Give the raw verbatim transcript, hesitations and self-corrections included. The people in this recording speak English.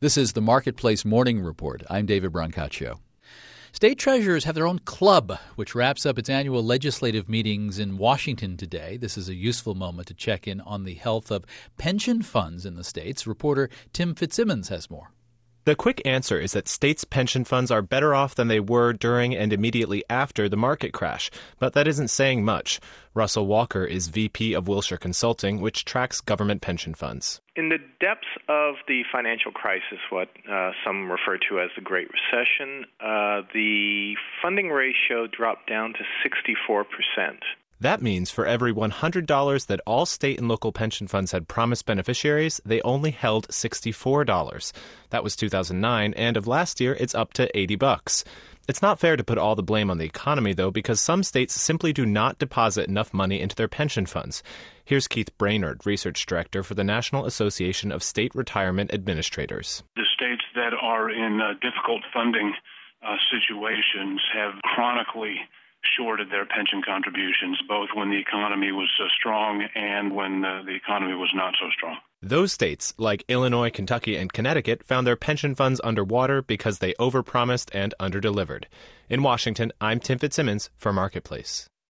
This is the Marketplace Morning Report. I'm David Brancaccio. State treasurers have their own club, which wraps up its annual legislative meetings in Washington today. This is a useful moment to check in on the health of pension funds in the states. Reporter Tim Fitzsimmons has more. The quick answer is that states' pension funds are better off than they were during and immediately after the market crash, but that isn't saying much. Russell Walker is V P of Wilshire Consulting, which tracks government pension funds. In the depths of the financial crisis, what uh, some refer to as the Great Recession, uh, the funding ratio dropped down to sixty-four percent. That means for every one hundred dollars that all state and local pension funds had promised beneficiaries, they only held sixty-four dollars. That was two thousand nine, and of last year, it's up to eighty bucks. It's not fair to put all the blame on the economy, though, because some states simply do not deposit enough money into their pension funds. Here's Keith Brainerd, Research Director for the National Association of State Retirement Administrators. The states that are in uh, difficult funding uh, situations have chronically shorted their pension contributions, both when the economy was uh, strong and when uh, the economy was not so strong. Those states, like Illinois, Kentucky, and Connecticut, found their pension funds underwater because they overpromised and underdelivered. In Washington, I'm Tim Fitzsimmons for Marketplace.